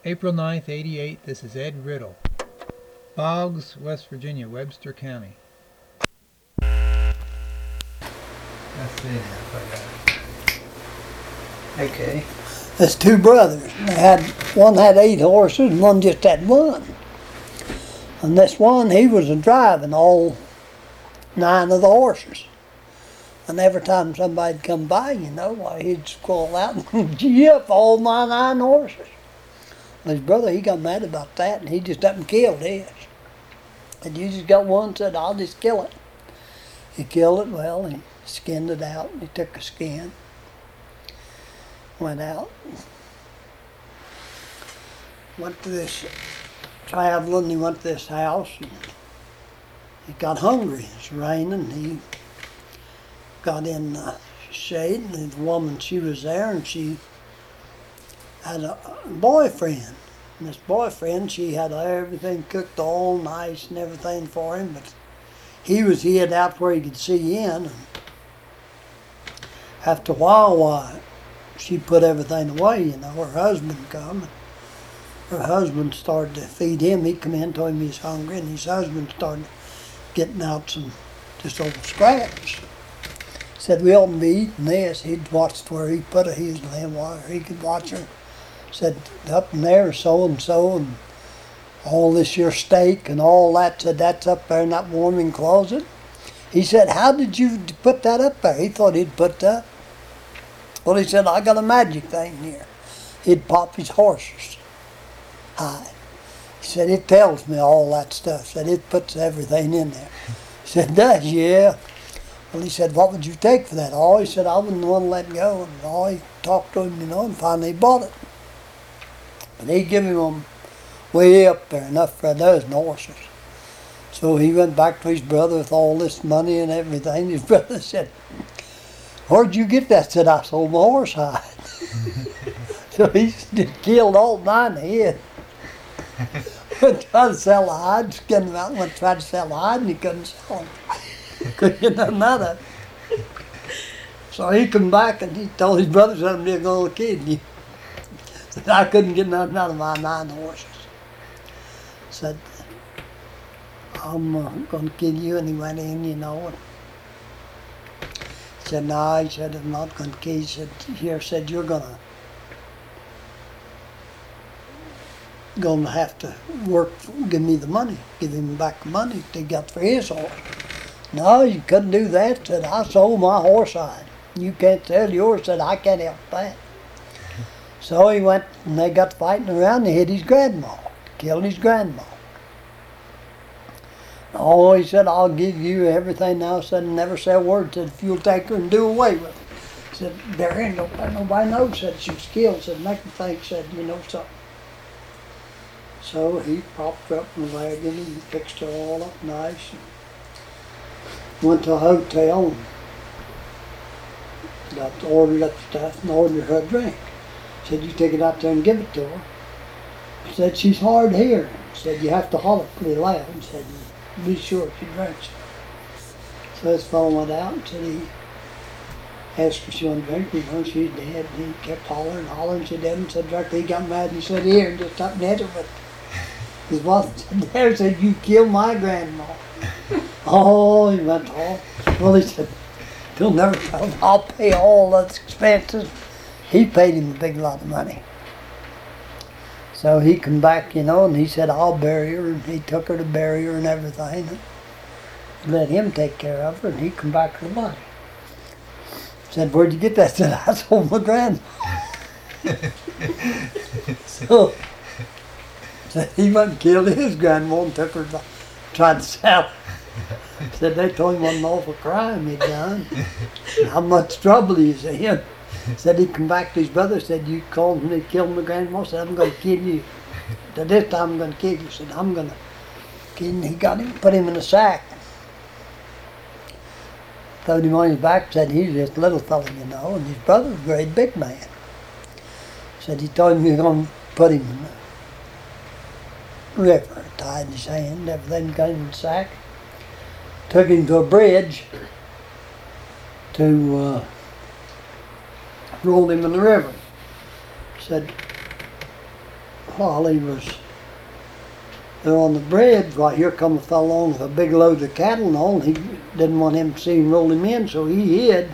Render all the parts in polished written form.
April 9th, '88. This is Ed Riddle. Boggs, West Virginia, Webster County. Let's see if I got it. Okay. There's two brothers. One had 8 horses and one just had 1. And this one, he was driving all 9 of the horses. And every time somebody'd come by, why he'd squall out and gee up all my 9 horses. And his brother, he got mad about that, and he just up and killed his. And you just got one, said, I'll just kill it. He killed it, well, he skinned it out, and he took the skin, went out, went to this traveling, he went to this house, and he got hungry. It's raining, he got in the shade, and the woman, she was there, and she had a boyfriend. And this boyfriend, she had everything cooked all nice and everything for him, but he was hid out where he could see in. And after a while, she put everything away, her husband come. Her husband started to feed him. He come in, told him he was hungry, and his husband started getting out some just old scraps. Said, we oughtn't be eating this. He'd watched where he put his lamb where he could watch her. Said, up in there, so-and-so, and all this your steak and all that. Said, that's up there in that warming closet. He said, how did you put that up there? He thought he'd put that. Well, he said, I got a magic thing here. He'd pop his horse's hide. He said, it tells me all that stuff. Said, it puts everything in there. He said, does? Yeah. Well, he said, what would you take for that? Oh, he said, I wouldn't want to let go. And he talked to him, and finally he bought it. But he gave him way up there, enough for a dozen horses. So he went back to his brother with all this money and everything. His brother said, where'd you get that? Said, I sold my horse hide. So he just killed all 9 head. Went to try to sell the hide, skinned them out, went to try to sell the hide, and he couldn't sell them. Couldn't get nothing out of it. So he come back and he told his brother, said, I'm just going to kill you. Said, I couldn't get nothing out of my 9 horses. Said, I'm going to kill you. And he went in, and said, no, he said, I'm not going to kill you. He said, here, said, you're going to have to work, give me the money, give him back the money they got for his horse. No, you couldn't do that. Said, I sold my horse hide. You can't sell yours. Said, I can't help that. So he went, and they got fighting around, and he hit his grandma, killed his grandma. Oh, he said, I'll give you everything now. Said, never say a word. Said, if you'll take her and do away with her. Said, there ain't nobody knows. Said, she was killed. Said, make them think, said, you know something. So he propped her up in the wagon and fixed her all up nice. Went to a hotel and got ordered up stuff and ordered her a drink. Said, you take it out there and give it to her. Said, she's hard of hearing. Said, you have to holler pretty loud. Said, be sure she drinks. So this fellow went out and said he asked her if she wanted to drink. She's dead. And he kept hollering. She didn't. Said, directly he got mad and he said, here, and just up and hit her. But his wife said, there, said, you killed my grandma. Oh, he went off. Well, he said, he'll never tell him. I'll pay all the expenses. He paid him a big lot of money. So he come back, and he said, I'll bury her. And he took her to bury her and everything. And let him take care of her, and he come back with the money. Said, where'd you get that? Said, I sold my grandma. So he went and killed his grandma and took her to tried to sell her. Said they told him what an awful crime he'd done. How much trouble he's in. Said he come back to his brother, said, you called me, killed my grandma. Said, I'm going to kill you. Said, this time I'm going to kill you. Said, I'm going to kill him. He got him, put him in a sack. Throwed him on his back, said, he's just a little fella, and his brother was a great big man. Said he told him he was going to put him in the river, tied his hand, everything got him in the sack. Took him to a bridge to roll him in the river. Said, while he was there on the bridge, why here come a fellow along with a big load of cattle and all, and he didn't want him to see him roll him in, so he hid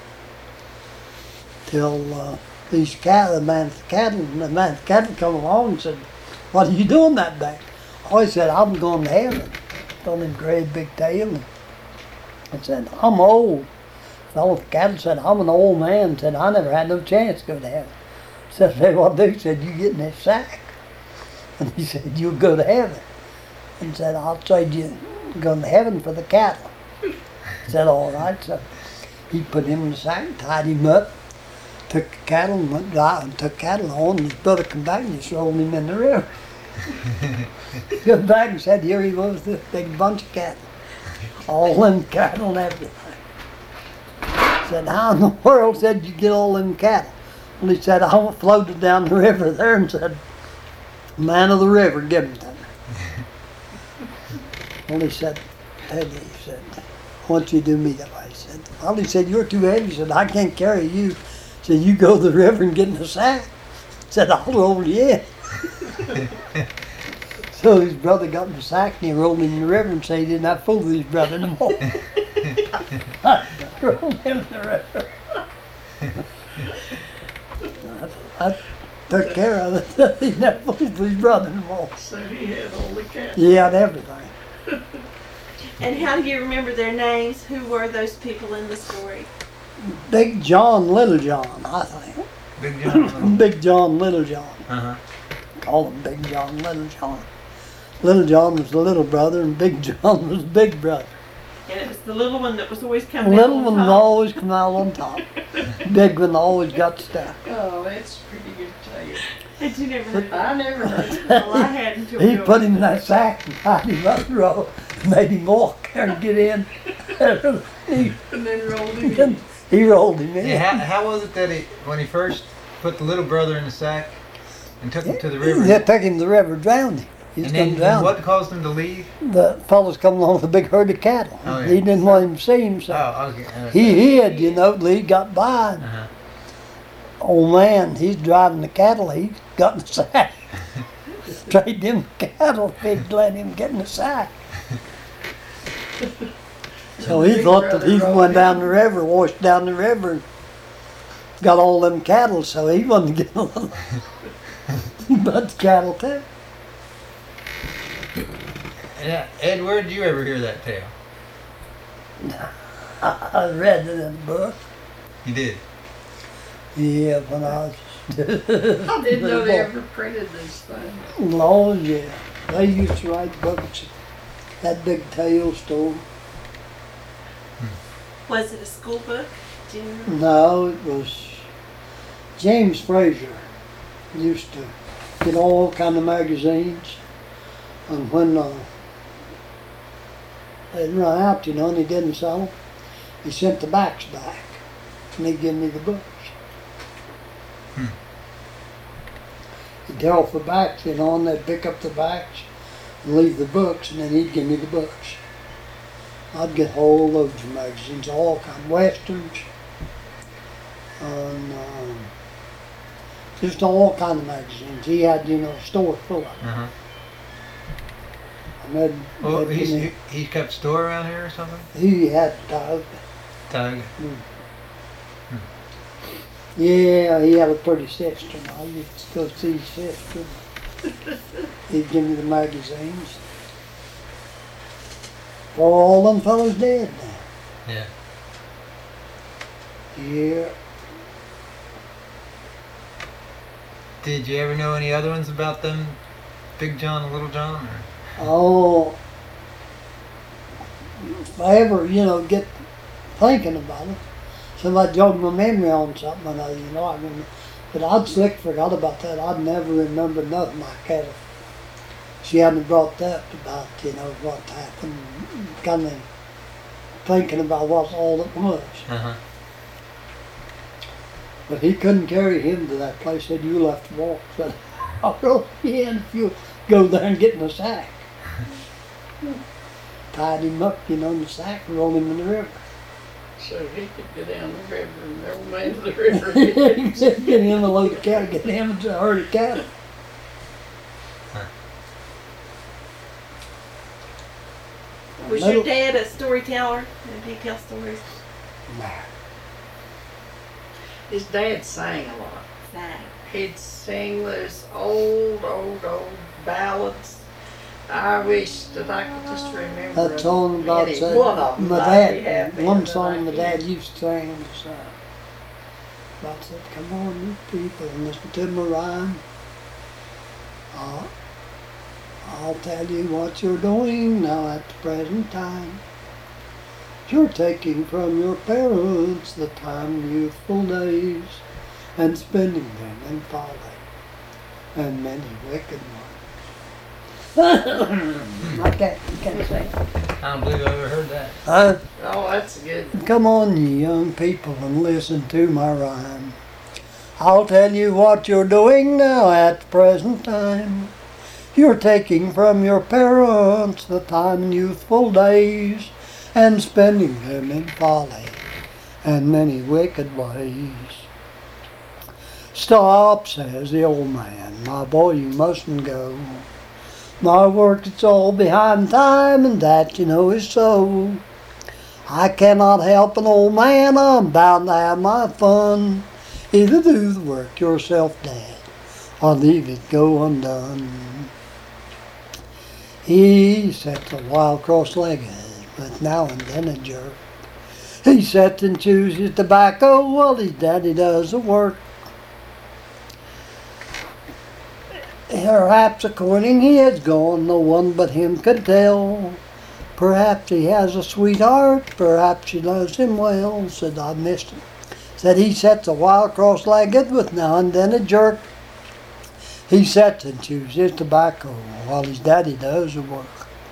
till these cattle, the man with the cattle come along and said, "What are you doing that day?" Oh, he said, "I'm going to heaven." Told him great big tail. And I said, "I'm old." The fellow with the cattle said, "I'm an old man." Said, "I never had no chance to go to heaven." Said, "Hey, what do?" He said, "You get in this sack." And he said, "You'll go to heaven." And said, "I'll trade you going to heaven for the cattle." Said, "All right." So he put him in the sack, tied him up, took the cattle and went out and took cattle on. And his brother come back and just rolled him in the river. Come back and said, here he was, this big bunch of cattle. All them cattle and everything. Said, "How in the world," said, "you get all them cattle?" Well, he said, "I floated down the river there," and said, "Man of the river, give them to me." Well, he said, "Eddie," he said, "I want you to do me that way." He said, "Well," he said, "you're too heavy." He said, "I can't carry you." He said, "You go to the river and get in the sack." He said, "I'll roll you in." So his brother got in the sack and he rolled him in the river and said he didn't have to fool with his brother no more. Rolled him in the river. I took care of it. He never fooled with his brother no more. So he had all the cattle. He had everything. And how do you remember their names? Who were those people in the story? Big John, Little John, I think. Big John. Big John, Little John. Uh-huh. Call him Big John, Little John. Little John was the little brother and Big John was the big brother. And it was the little one that was always The coming little out one on top. always come out on top. Big one always got stuck. Oh, that's a pretty good tale. Had you never heard that? I never heard it. Well, I had until He we put him in that sack and tied him up and rolled, made him walk there and get in. he, And then rolled him in. he rolled him in. Yeah, how was it that when he first put the little brother in the sack and took him to the river? They took him to the river, drowned him. He's and going then to drown. what caused him to leave? The fellas coming along with a big herd of cattle. Oh, yeah. He didn't want him to see him, so Oh, okay. he hid, you know, till he got by. Uh-huh. Old man, he's driving the cattle, he got in the sack. Trade them cattle if he'd let him get in the sack. So he thought that he went down the river, washed down the river, and got all them cattle, so he wasn't getting a little bunch of cattle too. Yeah, Ed, where did you ever hear that tale? I read it in a book. You did. Yeah, when I was I didn't know they ever printed these things. Oh, yeah. They used to write books. That big tale story. Was it a school book? Do you remember? No, it was James Fraser used to get all kind of magazines, and when they'd run out, you know, and he didn't sell them, he sent the backs back, and he'd give me the books. He'd tear off the backs, you know, and they'd pick up the backs and leave the books, and then he'd give me the books. I'd get whole loads of magazines, all kind of westerns, and just all kind of magazines. He had, you know, a store full of them. Uh-huh. And then Well, they'd give me- he kept store around here or something? he had Doug. Tug. Yeah, he had a pretty sister. I used to go see his sister. He'd give me the magazines. Well, all them fellows dead now. Yeah. Yeah. Did you ever know any other ones about them? Big John and Little John? Or? Oh, if I ever, you know, get thinking about it, somebody jogged my memory on something, and you know, I remember. But I'd slick forgot about that. I'd never remember nothing like that. She hadn't brought that about, you know, what happened, kind of thinking about what all it was. Uh-huh. But he couldn't carry him to that place. Said, "You'll have to walk." Said, "I'll roll you in if you go there and get in the sack." Tied him up, you know, in the sack and rolled him in the river. So he could go down the river and the old man of the river. He said, "Get him a load of cattle, get him a herd of cattle." Was your dad a storyteller? Did he tell stories? His dad sang a lot. Sang. He'd sing those old ballads. I wish that I could just remember. That song about any saying, one of them. my I'd be dad, happy one that song I my could. dad used to sing was about said, come on you people and listen to my rhyme. I'll tell you what you're doing now at the present time. You're taking from your parents the time youthful days and spending them in folly and many wicked ones. I can't say. I don't believe I ever heard that. Huh? Oh, that's a good one. Come on, you young people, and listen to my rhyme. I'll tell you what you're doing now at the present time. You're taking from your parents the time in youthful days and spending them in folly and many wicked ways. Stop, says the old man, my boy, you mustn't go. My work, it's all behind time, and that you know is so. I cannot help an old man, I'm bound to have my fun. Either do the work yourself, Dad, or leave it go undone. He sits a while cross-legged, with now and then a jerk. He sits and chews his tobacco while his daddy does the work. Perhaps according he has gone, no one but him could tell. Perhaps he has a sweetheart, perhaps she loves him well. Said I missed him. Said he sits a while cross-legged with now and then a jerk. He sits and chews his tobacco while his daddy does the work.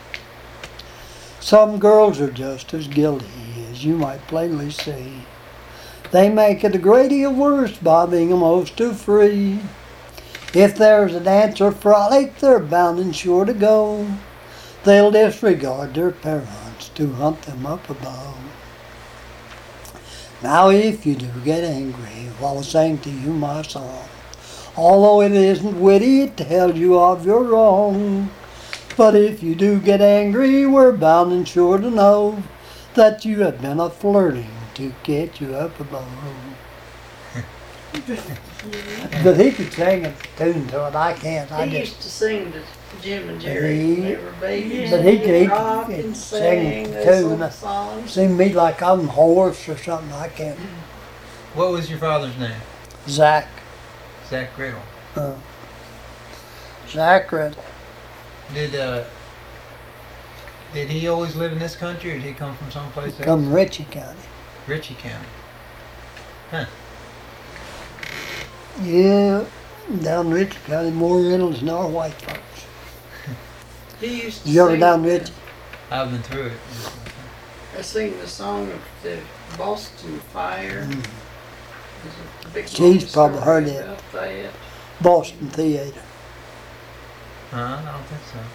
Some girls are just as guilty as you might plainly see. They make it a great deal worse by being almost too free. If there's a dance or frolic, they're bound and sure to go. They'll disregard their parents to hunt them up above. Now if you do get angry while I sing to you my song, although it isn't witty, it tells you of your wrong. But if you do get angry, we're bound and sure to know that you have been a flirting to get you up above. But he could sing a tune to it. I can't. I He just. used to sing to Jim and Jerry when they were babies. But he could rock and sing sing the those tune. little songs. Seem to me like I'm hoarse or something. I can't. What was your father's name? Zach. Zach Riddle. Zach Riddle. Did he always live in this country, or did he come from someplace else? Come Ritchie County. Ritchie County. Huh. Yeah, down Ritchie County, more Reynolds than our white folks. He used to You ever sing down the- Ritchie? I've been through it. I sing the song of the Boston Fire. Mm. There's a big She's long probably story heard it. about that. Boston Theater. I don't think so.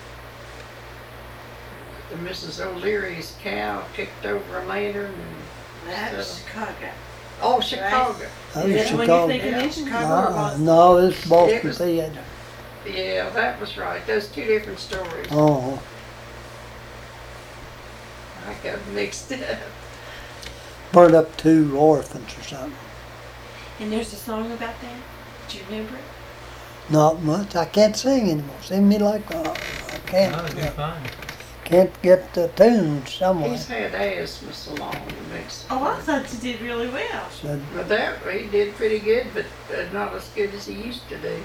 And Mrs. O'Leary's cow kicked over a lantern. That was Chicago. Oh, Chicago. That Is was that the one Chicago. you're thinking in Chicago or Boston? No, it's Boston It was- Theater. Yeah, that was right. Those two different stories. Oh, I got mixed up. burned up 2 orphans or something. And there's a song about that? Do you remember it? Not much. I can't sing anymore. Seem me like I No, can't. it'd be fine. Can't get the tunes somewhere. He's had asthma so long it makes. Oh, I thought you did really well. Said, But that he did pretty good, but not as good as he used to do.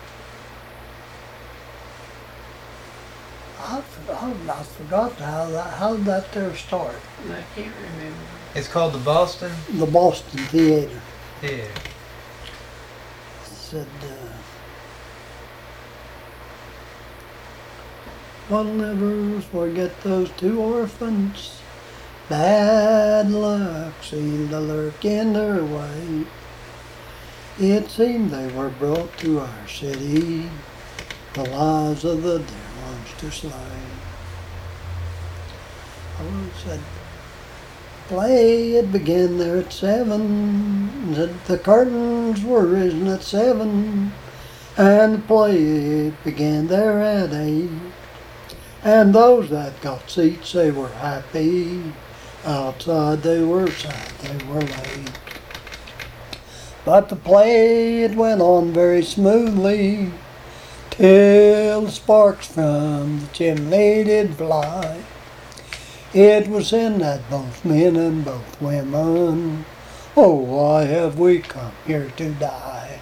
I forgot how that there started. And I can't remember. It's called the Boston The Boston Theater. Theater. Said, I'll never forget those 2 orphans. Bad luck seemed to lurk in their way. It seemed they were brought to our city, the lives of the dear ones to slay. Oh, said, play it began there at 7. The curtains were risen at 7, and the play it began there at 8. And those that got seats, they were happy. Outside they were sad, they were late. But the play, it went on very smoothly, till the sparks from the chimney did fly. It was then that both men and both women, oh, why have we come here to die?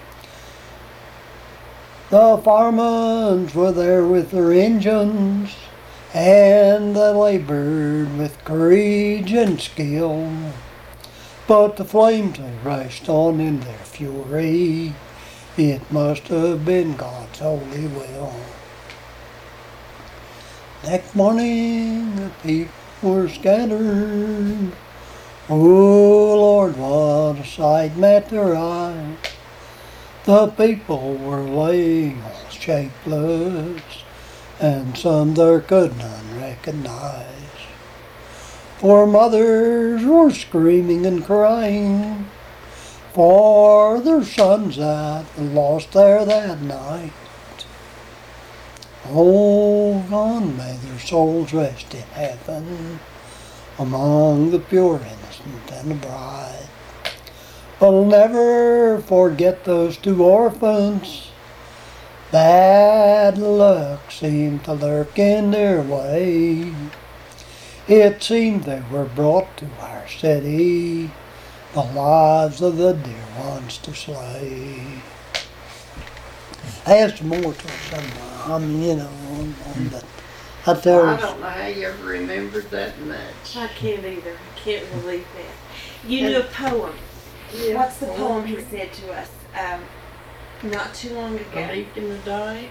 The firemen were there with their engines, and they labored with courage and skill. But the flames, they rushed on in their fury. It must have been God's holy will. Next morning the people were scattered. Oh Lord, what a sight met their eyes. The people were laying all shapeless, and some there could none recognize. For mothers were screaming and crying for their sons that were lost there that night. Oh, gone may their souls rest in heaven, among the pure innocent and the bright. But I'll never forget those two orphans. Bad luck seemed to lurk in their way. It seemed they were brought to our city, the lives of the dear ones to slay. I have some more to it somewhere. I mean, you know, but I tell I you, don't know how you ever remembered that much. I can't either. I can't believe that. You knew a poem. Yeah. What's the poem he said to us not too long ago? Believed in the dying?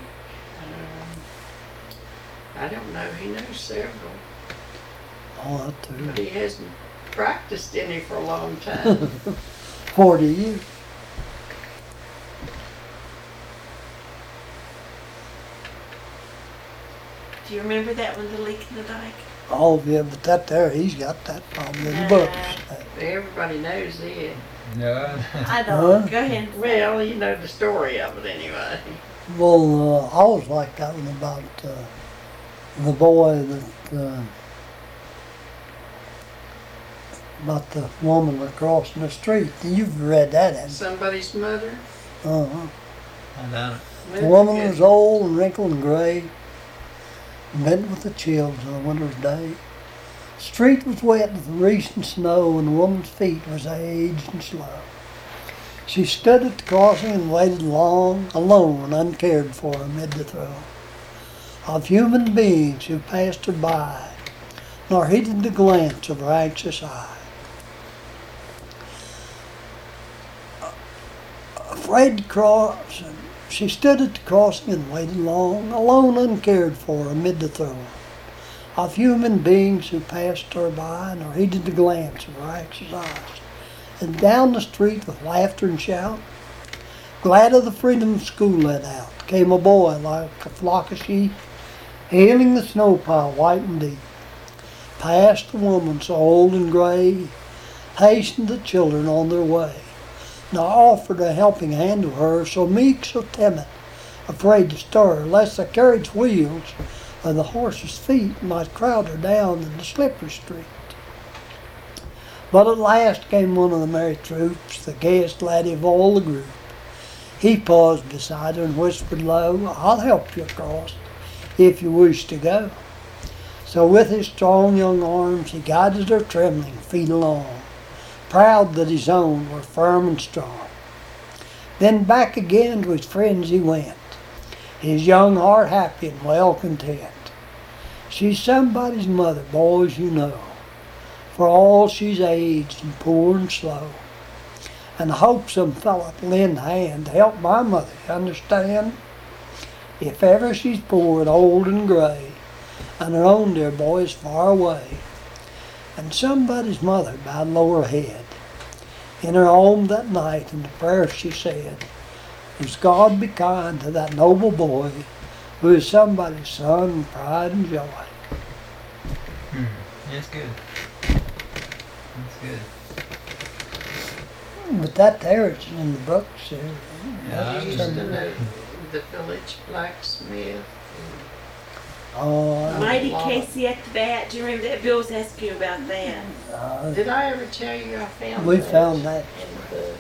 I don't know. He knows several, oh, that too. but he hasn't practiced any for a long time. 40 years. Do you remember that one, The Leak in the Dike? Oh, yeah, but that there, he's got that problem in the books. Everybody knows it. No. I don't. Huh? Go ahead. Well, you know the story of it anyway. Well, I always liked that one about the boy that, about the woman that crossing the street. You've read that, haven't you? Somebody's mother. Uh-huh. I don't. The woman was old and wrinkled and gray, met with the chills on a winter's day. The street was wet with the recent snow, and the woman's feet was aged and slow. She stood at the crossing and waited long, alone, uncared for amid the throng of human beings who passed her by, nor heeded the glance of her anxious eye. Afraid to cross, she stood at the crossing and waited long, alone, uncared for amid the throng of human beings who passed her by, nor heeded the glance of her anxious eyes. And down the street with laughter and shout, glad of the freedom school let out, came a boy like a flock of sheep, hailing the snow pile white and deep. Past the woman so old and gray, hastened the children on their way. Now offered a helping hand to her, so meek, so timid, afraid to stir, lest the carriage wheels of the horse's feet might crowd her down in the slippery street. But at last came one of the merry troops, the gayest laddie of all the group. He paused beside her and whispered low, I'll help you across, if you wish to go. So with his strong young arms he guided her trembling feet along, proud that his own were firm and strong. Then back again to his friends he went, his young heart happy and well content. She's somebody's mother, boys, you know, for all she's aged and poor and slow. And I hope some fellow'd lend a hand to help my mother, you understand? If ever she's poor and old and gray, and her own dear boy is far away, and somebody's mother bowed low her head in her home that night, and the prayer she said was, God be kind to that noble boy who is somebody's son, pride and joy. That's good. That's good. But that there is in the books. Yeah, I I used was- to know the village blacksmith. Oh, Mighty lot. Casey at the bat. Do you remember that? Bill was asking you about that. Did I ever tell you I found we that? found that. In the,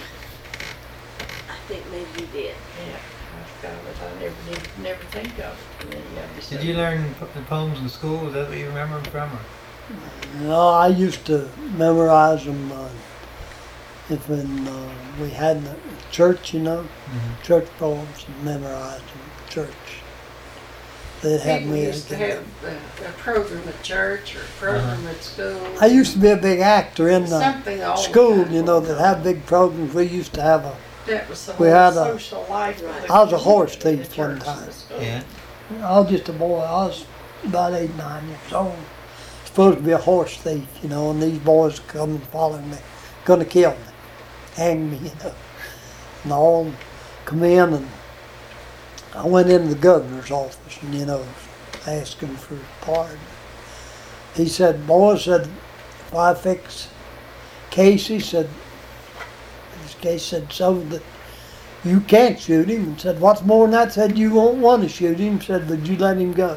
I think maybe you did. yeah, I found it. I never think of it. And then you have to Did say- you learn the poems in school? Is that what you remember them from? Or? No, I used to memorize them. If when we had the church, you know, church poems, and memorize them. Church. They'd have People me. used to have a program at church or a program at school. I used to be a big actor in the Something all the school, time. you know, that had big programs. We used to have a. That was the we whole had a- social life. of the I was a horse community, the thief one church and time. the school. Yeah. I was just a boy. I was about 8, 9 years old. Supposed to be a horse thief, you know, and these boys come and follow me, gonna kill me, hang me, you know. And all come in, and I went into the governor's office, and you know, asking for pardon. He said, "Boy," said, "if I fix Casey," said, this case said, "so that you can't shoot him," and said, "What's more than that," said, "you won't want to shoot him," said, "would you let him go?"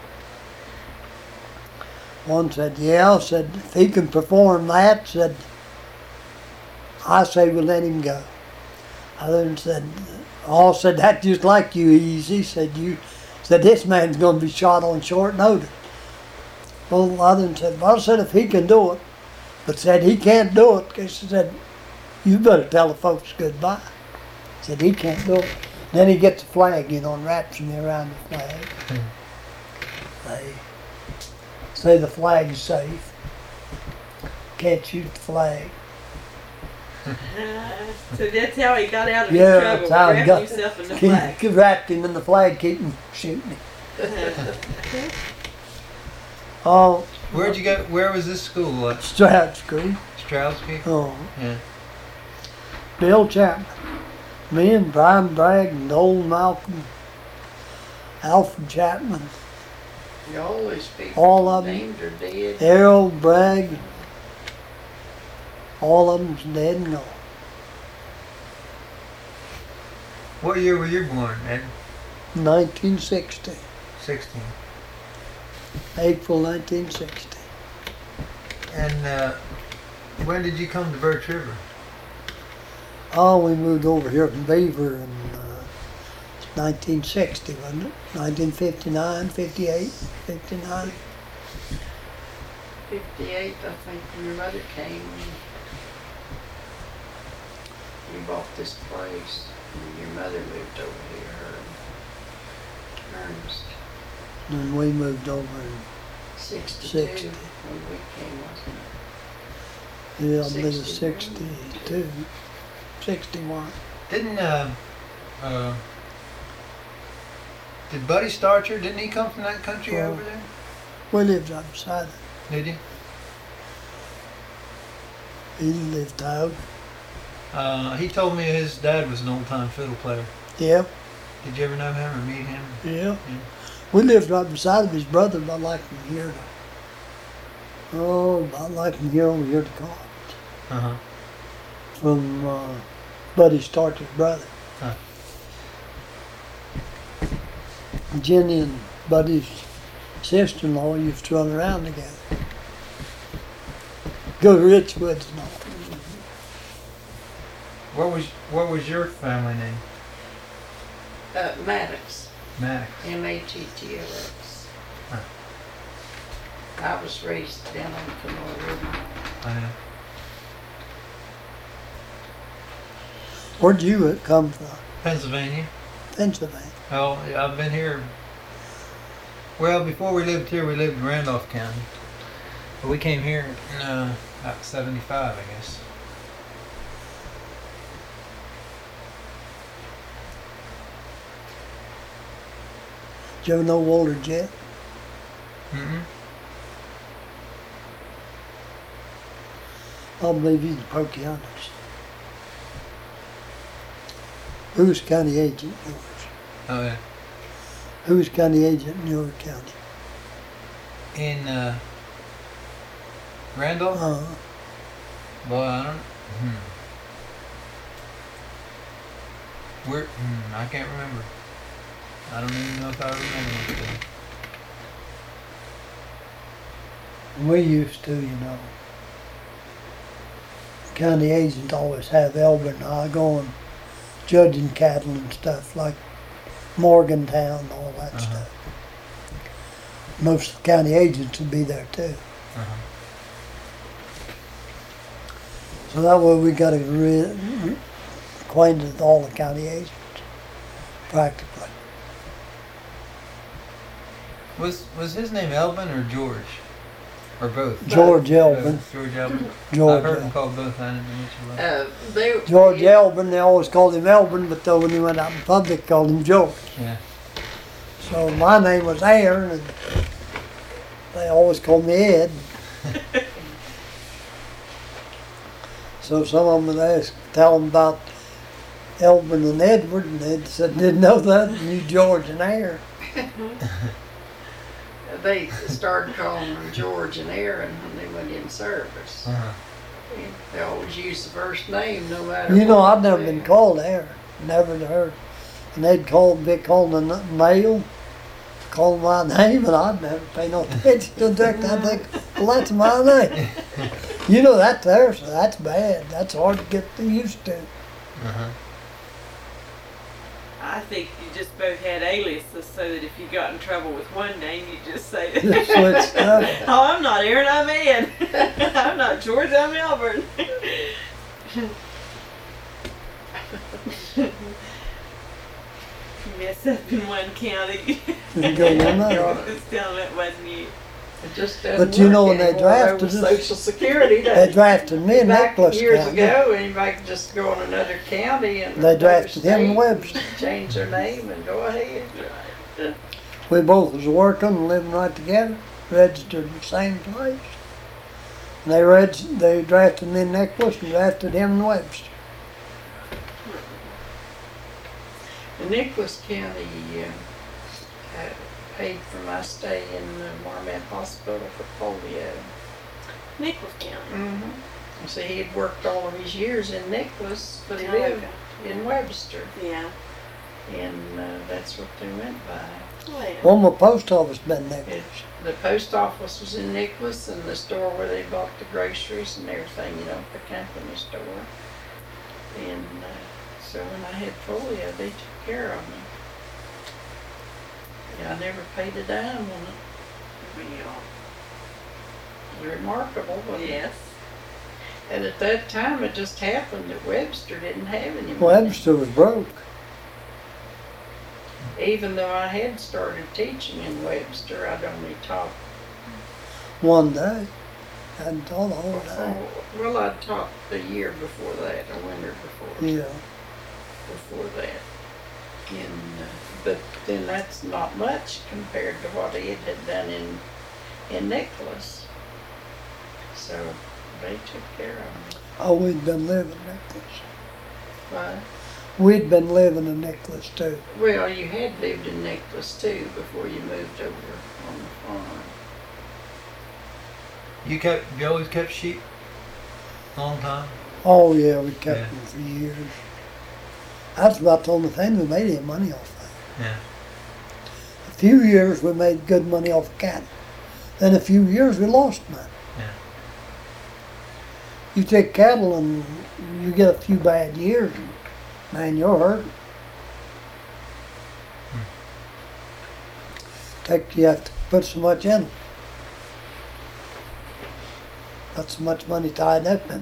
One said, "Yeah," said, "if he can perform that," said, "I say we let him go." Other one said, "All said, that's just like you, Easy," said, "you said this man's going to be shot on short notice." Well, other one said, "Well," said, "if he can do it," but said he can't do it, because he said, "You better tell the folks goodbye." Said he can't do it. Then he gets the flag, you know, and wraps me around the flag. They say the flag's safe. Can't shoot the flag. So that's how he got out of Yeah, his that's trouble, how he wrapping got. himself in the flag. Wrapped him in the flag, keep him shooting him. Oh, Where'd you go? Where was this school? Stroud Street. Stroudsby? Oh, Yeah. Bill Chapman. Me and Brian Bragg and old Malcolm, Alfred Chapman, You always people all of them. named or dead. Errol Bragg. All of them's dead and gone. What year were you born, Ed? 1960. 16. April 1960. And when did you come to Birch River? Oh, we moved over here from Beaver in 1960, wasn't it? 1959, 58, 59. 58, I think, when your mother came. You bought this place. And your mother moved over here, her and Ernest. And we moved over in, 62 60. when we came, wasn't it? yeah, I believe it was 61. 62, 61. Didn't did Buddy Starcher? Didn't he come from that country Oh. over there? We lived right beside it. Did he? He lived out. He told me his dad was an old-time fiddle player. Yeah, Did you ever know him or meet him? yeah. We lived right beside him. His brother, about like from here to, about like from here over here to college. Uh-huh. From Buddy Starcher's brother. Huh. Jenny and Buddy's sister-in-law used to run around together. Go to Richwoods and all. What was your family name? Maddox, Maddox. Mattx. Huh. I was raised down on the Kenora River. I know. Where'd you come from? Pennsylvania. Pennsylvania. Well, I've been here. Well, before we lived here, we lived in Randolph County. But we came here in about 75, I guess. Did you ever know Walter Jett? Mm-hmm. I believe he's in Pocahontas. Who's county agent in yours? Oh, yeah. Who's county agent in your county? In Randolph? Boy, I don't. I can't remember. I don't even know if I remember. We used to, you know. County agents always have Elbert and I going judging cattle and stuff like Morgantown and all that stuff. Most of the county agents would be there too. So that way we got acquainted with all the county agents, practically. Was his name Elvin or George? Or both? George Elvin. George Elvin. George I've heard him Elvin. called both. I didn't know which one. George Elvin, they always called him Elvin, but though when he went out in public, called him George. Yeah. So my name was Aaron, and they always called me Ed. So some of them would ask, tell them about Elvin and Edward, and they said didn't know that, and knew George and Aaron. They started calling them George and Aaron when they went in service. They always used the first name no matter You know, what. I've never been called Aaron, never heard. And they'd be calling the mail, call my name, and I'd never pay no attention to that. I'd think, well, that's my name. You know, that's there, so that's bad. That's hard to get used to. I think you just both had aliases so that if you got in trouble with one name, you just say, Just switched up. "Oh, I'm not Aaron, I'm Ed. I'm not George, I'm Albert." Mess up in one county. You go one night. Just tell them it wasn't you. It just doesn't But you know, work when they anymore drafted over us, Social Security, They drafted me in back Nicholas years County. ago, anybody could just go in another county and They another drafted him in state, Webster. change their name and go ahead. We both was working and living right together, registered in the same place. And they drafted me in Nicholas and drafted him in Webster. The Nicholas County paid for my stay in the Marmet Hospital for polio. Nicholas County. Mm-hmm. So he had worked all of his years in Nicholas, but he Oh, lived okay. in Webster, Yeah. and that's what they went by. Well, Well, my post office been Nicholas. The post office was in Nicholas, and the store where they bought the groceries and everything, you know, the company store. And so when I had polio, they took care of me. Yeah, I never paid a dime on it. It was remarkable, wasn't it? yes. And at that time, it just happened that Webster didn't have any money. Webster was broke. Even though I had started teaching in Webster, I'd only taught. One day. Hadn't taught the whole day. Well, I taught the year before that, a winter before. Yeah. Before that. And, but then that's not much compared to what Ed had done in Nicholas. So they took care of me. Oh, we'd been living in Nicholas. But, We'd been living in Nicholas too. well, you had lived in Nicholas too before you moved over on the farm. You always kept sheep? Long time? Oh yeah, we kept Yeah. them for years. That's about the only thing we made any money off of. Yeah. A few years we made good money off cattle. Then a few years we lost money. Yeah. You take cattle and you get a few bad years, and man, you're hurting. You have to put so much in them. Not so much money tied up in them.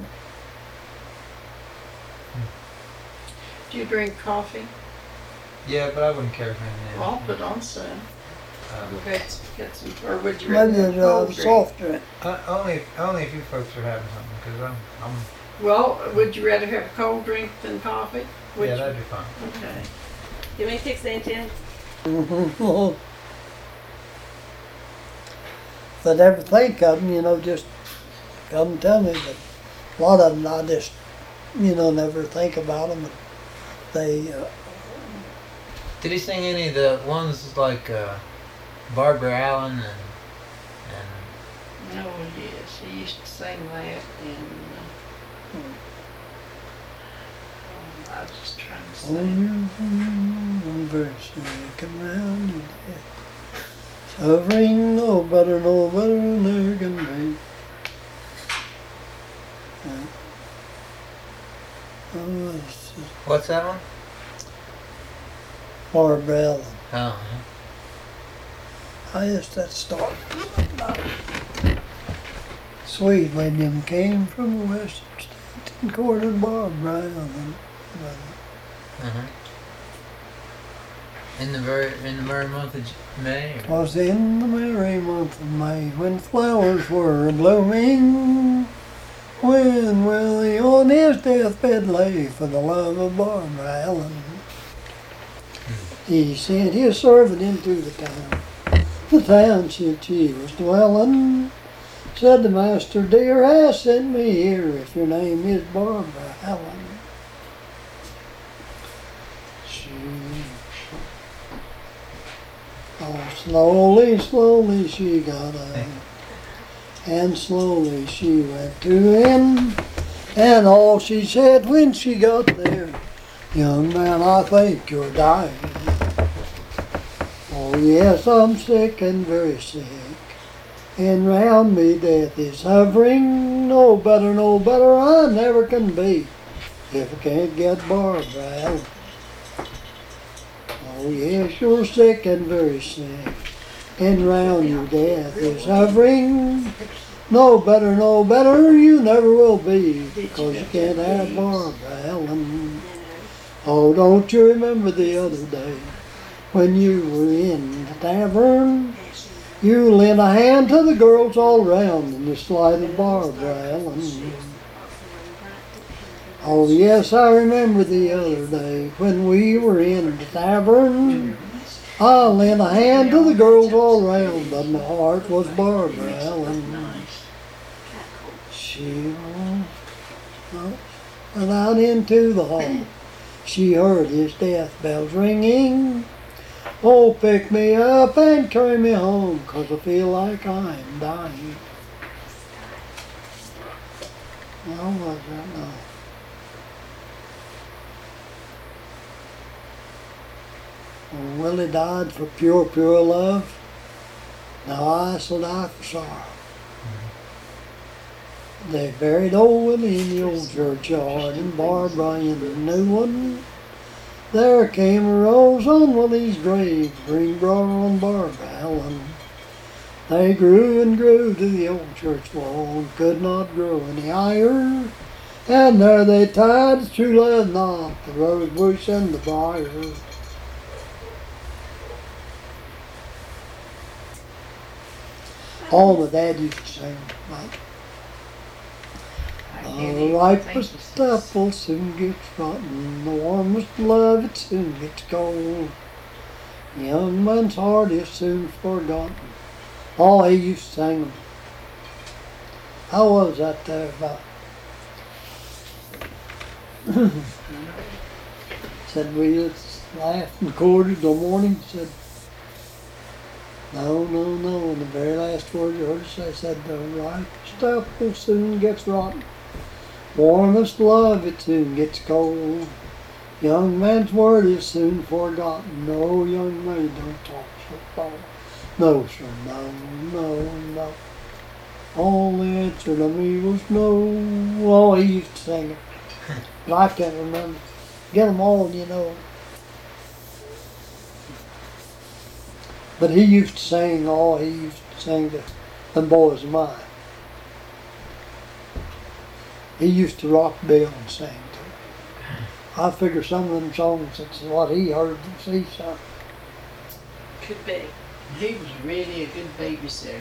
Do you drink coffee? Yeah, but I wouldn't care for anything. Well, I'll put on some. Uh, We've got some, or would you rather Maybe have a cold drink? soft drink. only if you folks are having something, because I'm Well, would you rather have a cold drink than coffee? Would yeah, you? that'd be fine. Okay. You want me to fix the antenna? But never think of them, you know, just come and tell me. But a lot of them I just, you know, never think about them. They, Did he sing any of the ones like Barbara Allen and Oh, yes, he used to sing that, and I was just trying to oh, sing. I'm very sick around. Hovering no better than there can be. Oh, it's just What's that one? Barbara Allen. Oh. I guess that started. Sweet when them came from the western states and courted Barbara Allen. Uh-huh. In the merry month of May. Or? Was in the merry month of May when flowers were blooming. When Willie on his deathbed lay for the love of Barbara Allen. He sent his servant into the township she was dwelling. Said the master dear has sent me here if your name is Barbara Allen. Slowly she got up, and slowly she went to him, and all she said when she got there, young man, I think you're dying. Oh yes, I'm sick and very sick, and round me death is hovering, no better I never can be, if I can't get Barbara Allen. Oh yes, you're sick and very sick, and round you death is hovering. No better you never will be, because you can't have Barbara Allen. Oh, don't you remember the other day, when you were in the tavern? You lent a hand to the girls all round, and you slighted Barbara Allen. Oh yes, I remember the other day when we were in the tavern. I lent a hand to the girls all round, but my heart was Barbara Allen. She went out into the hall. She heard his death bells ringing. Oh, pick me up and carry me home, 'cause I feel like I'm dying. How was that now? When Willie died for pure love, now I shall die for sorrow. They buried old Willie in the old churchyard, and Barbara in the new one. There came a rose on Willie's grave, green brought on Barbara Allen. They grew and grew to the old church wall, and could not grow any higher. And there they tied the true love knot, the rose bush and the briar. All my dad used to sing, like, the ripest apple soon gets rotten, the warmest love it soon gets cold. The young man's heart is soon forgotten. Oh, he used to sing them. How was that there about? Said we just laughed and quartered till morning. Said, no, and the very last word you heard us say, said, the ripest apple soon gets rotten. Warmest love, it soon gets cold. Young man's word is soon forgotten. No, young man, don't talk so far. No, sir, no. All the answer to me was no. Oh, he used to sing it. But I can't remember. Get them all, you know. But he used to sing to Them Boys of Mine. He used to rock Bill and sing to him. I figure some of them songs, it's what he heard and see something. Could be. He was really a good babysitter.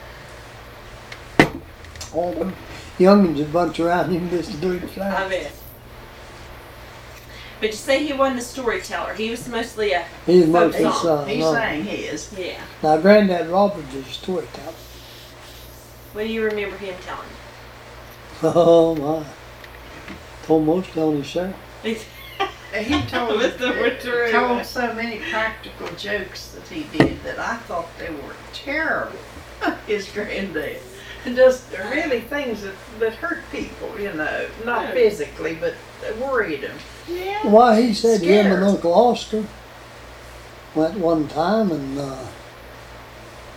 All them youngins would bunch around him just to do him I sound. bet. But you say he wasn't a storyteller. He was mostly a He's folk mostly song. son. He No. sang his. Yeah. Now, Granddad Roberts is a storyteller. What do you remember him telling? Oh my. Told most on himself. He told so many practical jokes that he did that I thought they were terrible. His granddad. And just really things that hurt people, you know. Not physically, but worried them. Yeah. Why, he said him and Scared. Uncle Oscar went one time and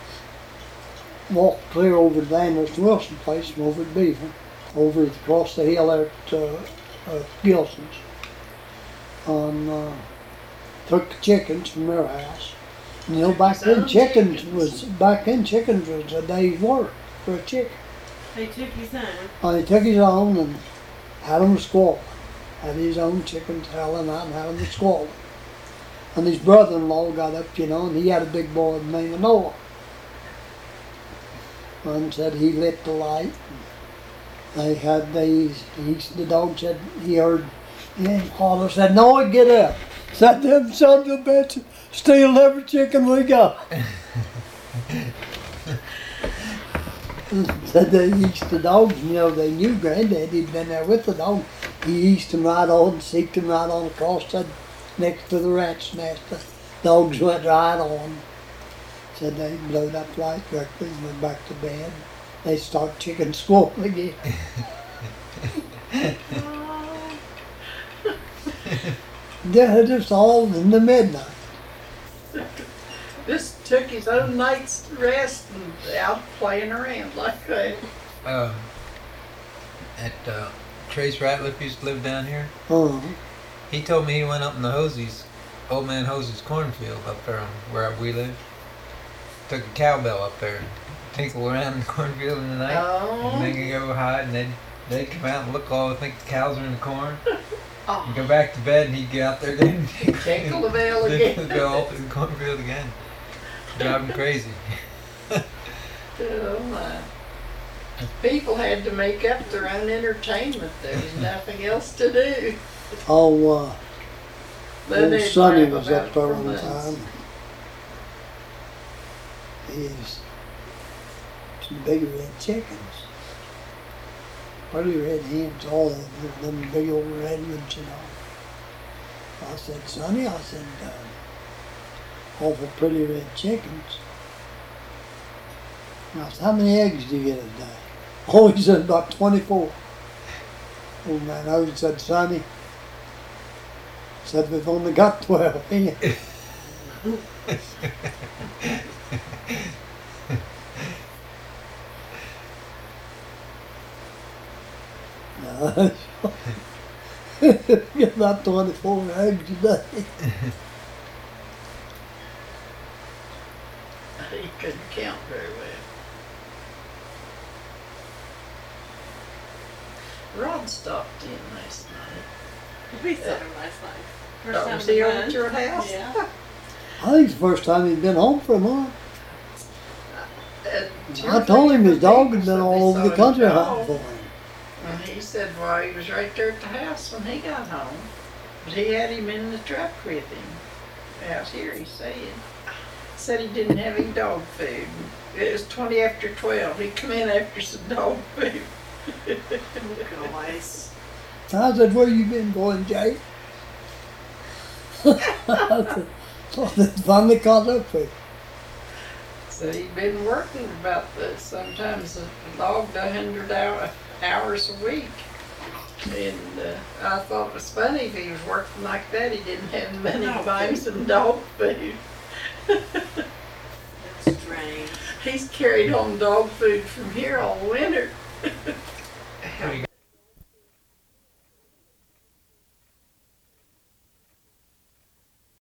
walked clear over to the Anderson Wilson place from over at Beaver, over across the hill there at Gilson's. Took the chickens from their house. And, you know, back then chickens was a day's work for a chicken. They took his own. He took his own and had them squawk. Had his own chickens howling out and had them squawk. And his brother-in-law got up, you know, and he had a big boy named Noah. And said he lit the light. They had these, the dog said he heard him holler, said, Noah, get up. Said, them sons of a bitch steal every chicken we got. Said they eased the dogs, you know, they knew Granddad, he'd been there with the dog. He eased them right on, seeked them right on across that next to the rat's nest. The dogs went right on. Said they blowed up light quickly and went back to bed. They start chicken squawking again. They're just all in the midnight. Just took his own night's rest and out playing around like that. Trace Ratliff used to live down here. Uh-huh. He told me he went up in the old man Hosey's cornfield up there where we live. Took a cowbell up there and tinkle around in the cornfield in the night. Oh. And then they go hide and they'd come out and look all, think the cows are in the corn. Oh. And go back to bed and he'd get out there again. Tinkle the bell again. Go all through the cornfield again. Drive him crazy. Oh my. People had to make up their own entertainment. There was nothing else to do. Oh, Then old they'd Sonny laugh was about up there it for one months. time. He's some big red chickens. Pretty red hens, all of them big old redwoods, you know. I said, Sonny, awful pretty red chickens. And I said, how many eggs do you get a day? Oh, he said, about 24. Old man Hosey said, Sonny, said, we've only got 12 here. No, get about 24 eggs a day. He couldn't count very well. Rod stopped in last night. We saw him last night. First Oh, time was he in over months. at your house? Yeah. I think it's the first time he's been home for a month. And I told him his dog had said been they all over saw the him country go. hunting for him. And he said, well, he was right there at the house when he got home. But he had him in the truck with him. Out here, he said. Said he didn't have any dog food. It was 20 after 12. He come in after some dog food. Always. I said, where you been going, Jake? I said, so they finally caught up with him. So he'd been working about sometimes a logged 100 hours a week. And I thought it was funny if he was working like that, he didn't have the money to buy him some dog food. That's strange. He's carried home dog food from here all winter. Pretty